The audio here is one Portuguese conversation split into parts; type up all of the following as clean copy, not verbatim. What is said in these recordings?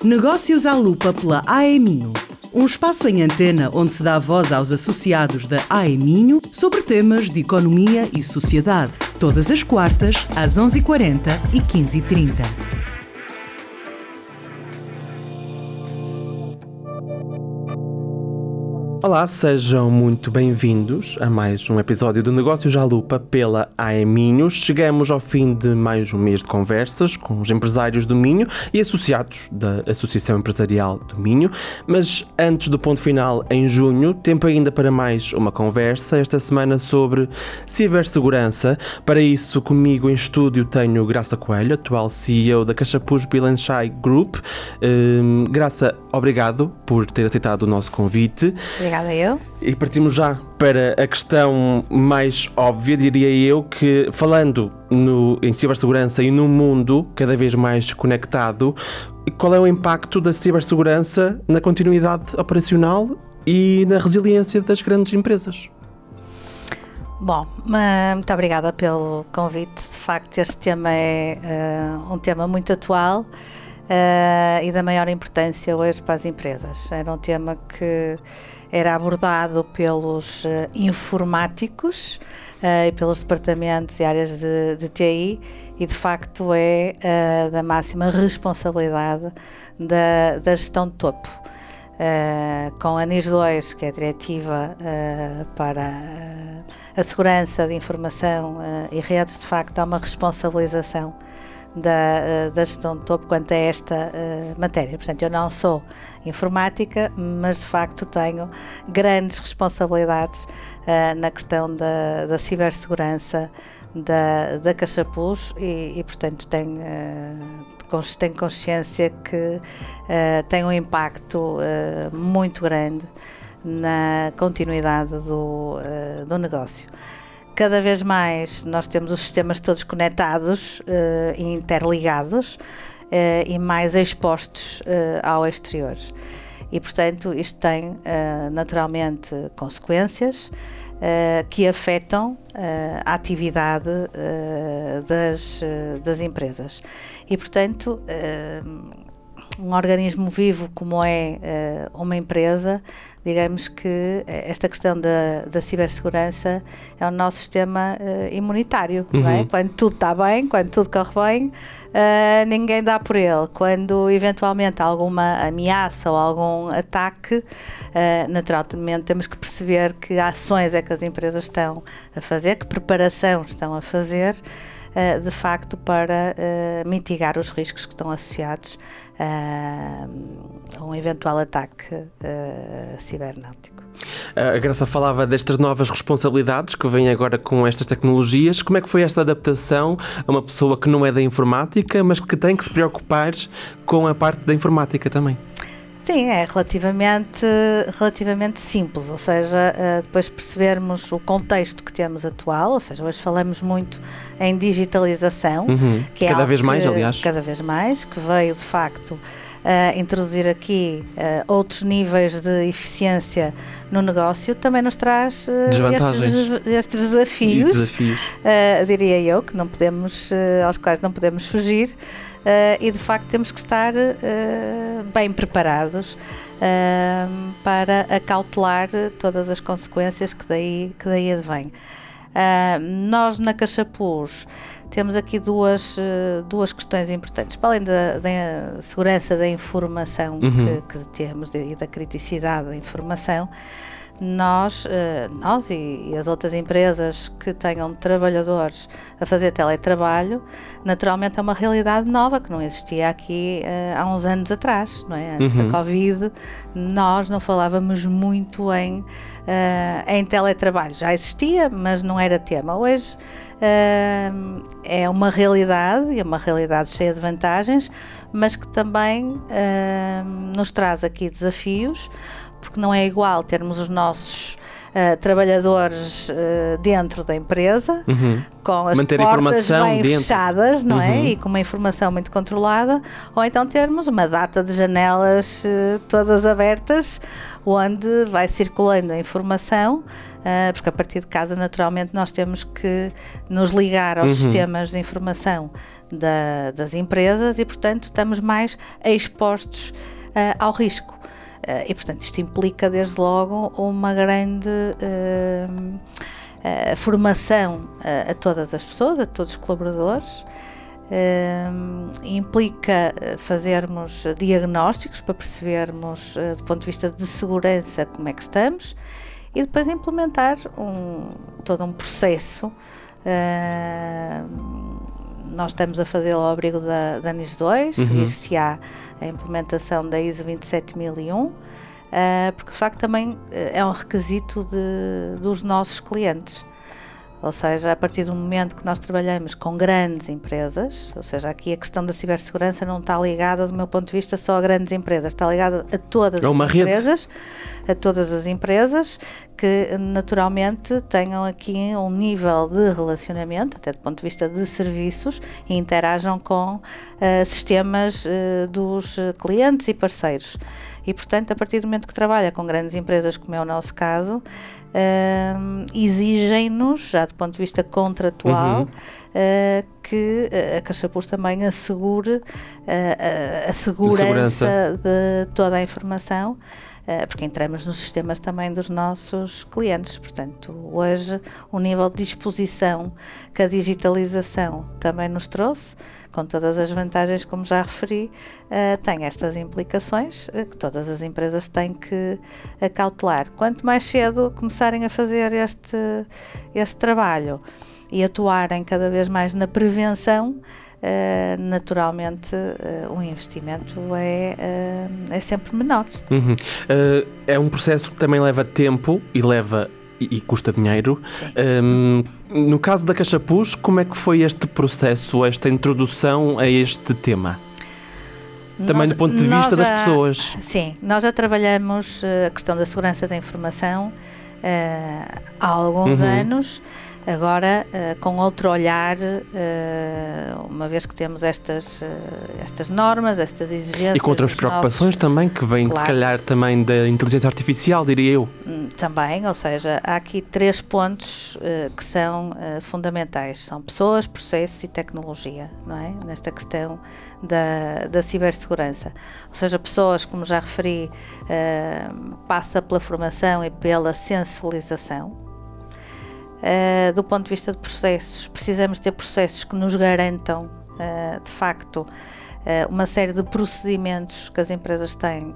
Negócios à Lupa pela AEMinho. Um espaço em antena onde se dá voz aos associados da AEMinho sobre temas de economia e sociedade. Todas as quartas, às 11h40 e 15h30. Olá, sejam muito bem-vindos a mais um episódio do Negócios à Lupa pela AEMinho. Chegamos ao fim de mais um mês de conversas com os empresários do Minho e associados da Associação Empresarial do Minho. Mas antes do ponto final, em junho, tempo ainda para mais uma conversa, esta semana sobre cibersegurança. Para isso, comigo em estúdio tenho Graça Coelho, atual CEO da Cachapuz Bill & Shy Group. Graça, obrigado por ter aceitado o nosso convite. Obrigada eu. E partimos já para a questão mais óbvia, diria eu, que falando em cibersegurança e num mundo cada vez mais conectado, qual é o impacto da cibersegurança na continuidade operacional e na resiliência das grandes empresas? Bom, muito obrigada pelo convite. De facto, este tema é um tema muito atual e da maior importância hoje para as empresas. Era um tema que era abordado pelos informáticos e pelos departamentos e áreas de TI e de facto é da máxima responsabilidade da gestão de topo. Com a NIS 2, que é a diretiva para a segurança de informação e redes, de facto há uma responsabilização da gestão de topo quanto a esta matéria. Portanto, eu não sou informática, mas de facto tenho grandes responsabilidades na questão da cibersegurança da Cachapuz e portanto tenho consciência que tem um impacto muito grande na continuidade do negócio. Cada vez mais nós temos os sistemas todos conectados e interligados e mais expostos ao exterior. E, portanto, isto tem naturalmente consequências que afetam a atividade das empresas. E, portanto, um organismo vivo como é uma empresa, digamos que esta questão da cibersegurança é o nosso sistema imunitário, não é? Quando tudo está bem, quando tudo corre bem, ninguém dá por ele. Quando eventualmente há alguma ameaça ou algum ataque, naturalmente temos que perceber que ações é que as empresas estão a fazer, que preparação estão a fazer, de facto para mitigar os riscos que estão associados a um eventual ataque cibernético. A Graça falava destas novas responsabilidades que vêm agora com estas tecnologias. Como é que foi esta adaptação a uma pessoa que não é da informática, mas que tem que se preocupar com a parte da informática também? Sim, é relativamente simples, ou seja, depois de percebermos o contexto que temos atual, ou seja, hoje falamos muito em digitalização, que é cada vez mais, aliás. Cada vez mais, que veio de facto introduzir aqui outros níveis de eficiência no negócio, também nos traz estes desafios. Diria eu, que não podemos, aos quais não podemos fugir. E de facto temos que estar bem preparados para acautelar todas as consequências que daí advêm. Nós na Cachapuz temos aqui duas questões importantes, para além da segurança da informação que temos e da criticidade da informação. Nós e as outras empresas que tenham trabalhadores a fazer teletrabalho, naturalmente é uma realidade nova que não existia aqui há uns anos atrás, não é? Antes da Covid, nós não falávamos muito em teletrabalho. Já existia, mas não era tema. Hoje é uma realidade, e é uma realidade cheia de vantagens, mas que também nos traz aqui desafios, porque não é igual termos os nossos trabalhadores dentro da empresa, com as manter portas bem dentro. fechadas, não é? E com uma informação muito controlada, ou então termos uma data de janelas todas abertas, onde vai circulando a informação, porque a partir de casa, naturalmente, nós temos que nos ligar aos sistemas de informação das empresas e, portanto, estamos mais expostos ao risco. E, portanto, isto implica, desde logo, uma grande formação a todas as pessoas, a todos os colaboradores. Implica fazermos diagnósticos para percebermos, do ponto de vista de segurança, como é que estamos, e depois implementar todo um processo. Nós estamos a fazê-lo ao abrigo da NIS 2, seguir-se-á a implementação da ISO 27001, porque de facto também é um requisito dos nossos clientes. Ou seja, a partir do momento que nós trabalhamos com grandes empresas, ou seja, aqui a questão da cibersegurança não está ligada, do meu ponto de vista, só a grandes empresas, está ligada a todas as empresas, a todas as empresas que naturalmente tenham aqui um nível de relacionamento, até do ponto de vista de serviços, e interajam com sistemas dos clientes e parceiros. E, portanto, a partir do momento que trabalha com grandes empresas, como é o nosso caso, exigem-nos, já do ponto de vista contratual, que a CaixaPool também assegure a segurança de toda a informação, porque entramos nos sistemas também dos nossos clientes. Portanto, hoje o nível de disposição que a digitalização também nos trouxe, com todas as vantagens, como já referi, tem estas implicações que todas as empresas têm que acautelar. Quanto mais cedo começarem a fazer este trabalho e atuarem cada vez mais na prevenção, naturalmente o investimento é sempre menor. É um processo que também leva tempo e custa dinheiro. No caso da CaixaPool, como é que foi este processo, esta introdução a este tema? Também do ponto de vista das pessoas. Sim, nós já trabalhamos a questão da segurança da informação há alguns anos. Agora, com outro olhar, uma vez que temos estas normas, estas exigências. E com outras preocupações também, que vêm, claro, se calhar, também da inteligência artificial, diria eu. Também, ou seja, há aqui 3 pontos que são fundamentais. São pessoas, processos e tecnologia, não é? Nesta questão da cibersegurança. Ou seja, pessoas, como já referi, passa pela formação e pela sensibilização. Do ponto de vista de processos, precisamos ter processos que nos garantam, de facto, uma série de procedimentos que as empresas têm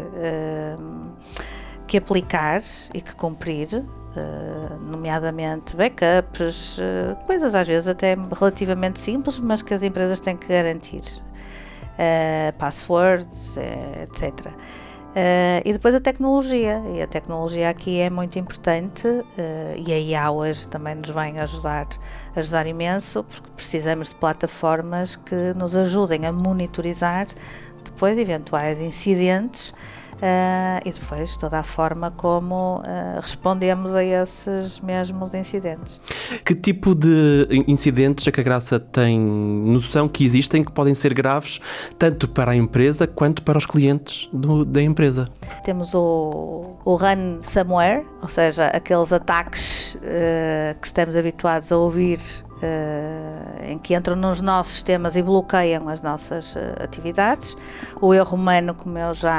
que aplicar e que cumprir, nomeadamente backups, coisas às vezes até relativamente simples, mas que as empresas têm que garantir, passwords, etc. E depois a tecnologia, e a tecnologia aqui é muito importante, e a IA hoje também nos vem ajudar imenso, porque precisamos de plataformas que nos ajudem a monitorizar depois eventuais incidentes, e depois toda a forma como respondemos a esses mesmos incidentes. Que tipo de incidentes é que a Graça tem noção que existem, que podem ser graves tanto para a empresa quanto para os clientes da empresa? Temos o ransomware, ou seja, aqueles ataques que estamos habituados a ouvir, em que entram nos nossos sistemas e bloqueiam as nossas atividades. O erro humano, como eu já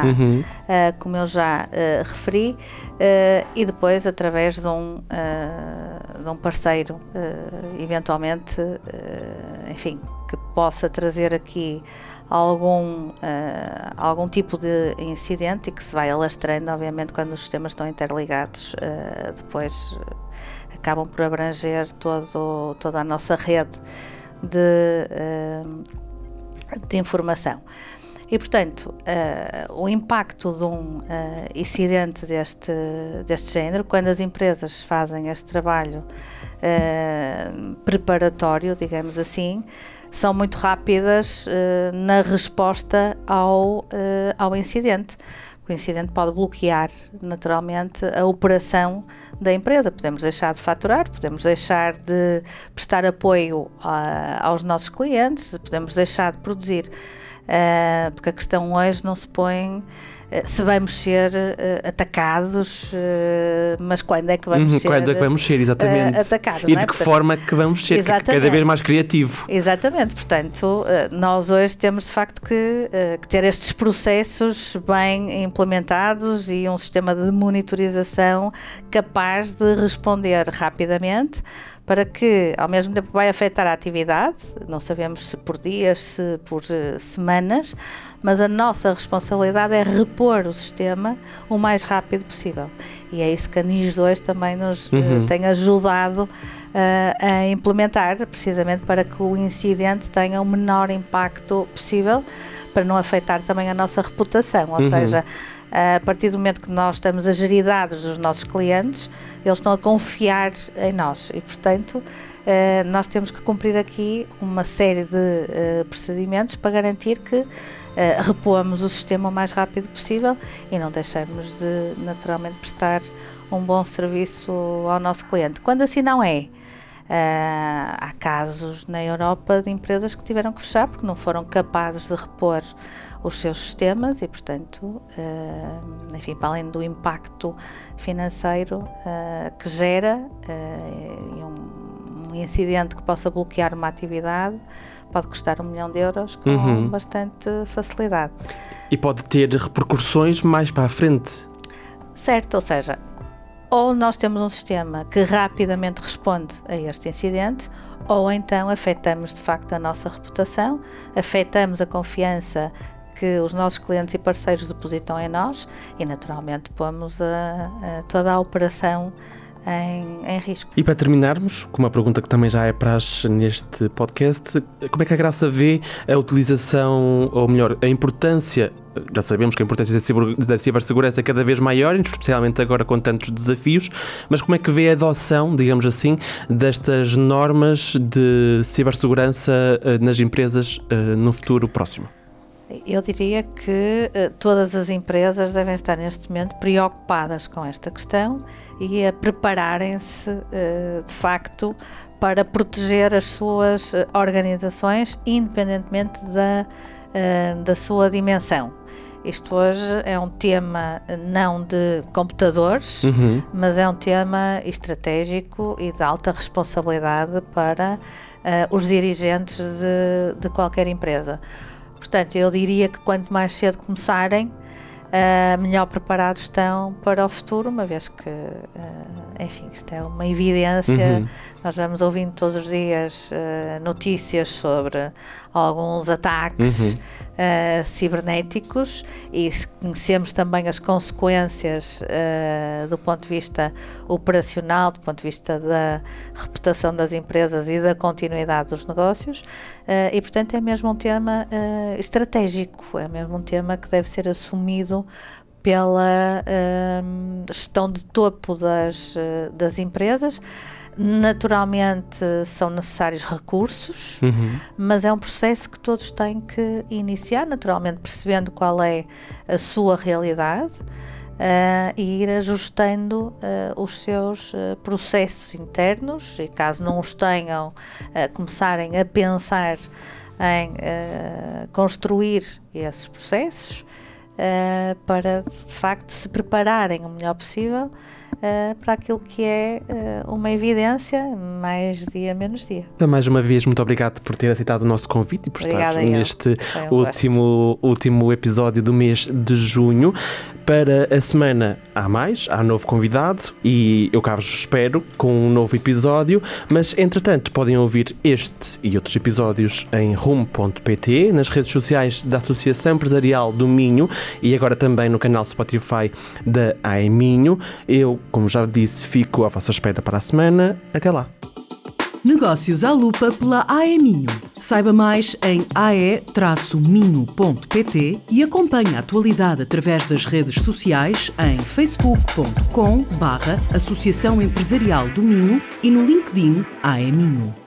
referi, e depois através de um parceiro, eventualmente, enfim, que possa trazer aqui algum tipo de incidente e que se vai alastrando, obviamente, quando os sistemas estão interligados, depois acabam por abranger toda a nossa rede de informação. E, portanto, o impacto de um incidente deste género, quando as empresas fazem este trabalho preparatório, digamos assim, são muito rápidas na resposta ao incidente, o incidente pode bloquear naturalmente a operação da empresa. Podemos deixar de faturar, podemos deixar de prestar apoio aos nossos clientes, podemos deixar de produzir, porque a questão hoje não se põe se vamos ser atacados, mas quando é que vamos ser quando é que vamos ser, exatamente, atacados, e de que forma que vamos ser, cada vez mais criativo. Exatamente, portanto, nós hoje temos de facto que ter estes processos bem implementados e um sistema de monitorização capaz de responder rapidamente, para que, ao mesmo tempo, vai afetar a atividade, não sabemos se por dias, se por semanas, mas a nossa responsabilidade é repor o sistema o mais rápido possível. E é isso que a NIS 2 também nos tem ajudado a implementar, precisamente para que o incidente tenha o menor impacto possível, para não afetar também a nossa reputação, ou seja, a partir do momento que nós estamos a gerir dados dos nossos clientes, eles estão a confiar em nós e, portanto, nós temos que cumprir aqui uma série de procedimentos para garantir que repoamos o sistema o mais rápido possível e não deixemos de, naturalmente, prestar um bom serviço ao nosso cliente. Quando assim não é, há casos na Europa de empresas que tiveram que fechar porque não foram capazes de repor os seus sistemas e, portanto, enfim, para além do impacto financeiro que gera e um incidente que possa bloquear uma atividade pode custar 1 milhão de euros com bastante facilidade. E pode ter repercussões mais para a frente. Certo, ou seja, ou nós temos um sistema que rapidamente responde a este incidente, ou então afetamos de facto a nossa reputação, afetamos a confiança que os nossos clientes e parceiros depositam em nós e naturalmente pomos toda a operação em risco. E para terminarmos, com uma pergunta que também já é praxe neste podcast, como é que a Graça vê a utilização, ou melhor, a importância, já sabemos que a importância da cibersegurança é cada vez maior, especialmente agora com tantos desafios, mas como é que vê a adoção, digamos assim, destas normas de cibersegurança nas empresas no futuro próximo? Eu diria que todas as empresas devem estar neste momento preocupadas com esta questão e a prepararem-se de facto para proteger as suas organizações, independentemente da sua dimensão. Isto hoje é um tema não de computadores, mas é um tema estratégico e de alta responsabilidade para os dirigentes de qualquer empresa. Portanto, eu diria que quanto mais cedo começarem, melhor preparados estão para o futuro, uma vez que, enfim, isto é uma evidência. Nós vamos ouvindo todos os dias notícias sobre alguns ataques cibernéticos e conhecemos também as consequências do ponto de vista operacional, do ponto de vista da reputação das empresas e da continuidade dos negócios e, portanto, é mesmo um tema estratégico, é mesmo um tema que deve ser assumido pela gestão de topo das empresas. Naturalmente são necessários recursos, mas é um processo que todos têm que iniciar, naturalmente percebendo qual é a sua realidade e ir ajustando os seus processos internos e, caso não os tenham, começarem a pensar em construir esses processos para de facto se prepararem o melhor possível para aquilo que é uma evidência, mais dia, menos dia. Então, mais uma vez, muito obrigado por ter aceitado o nosso convite e por estar neste último episódio do mês de junho. Para a semana há novo convidado e eu cá vos espero com um novo episódio, mas entretanto podem ouvir este e outros episódios em rumo.pt, nas redes sociais da Associação Empresarial do Minho e agora também no canal Spotify da AE Minho. Eu, como já disse, fico à vossa espera para a semana. Até lá! Negócios à lupa pela AE Minho. Saiba mais em ae-minho.pt e acompanhe a atualidade através das redes sociais em facebook.com/Associação Empresarial do Minho e no LinkedIn AE Minho.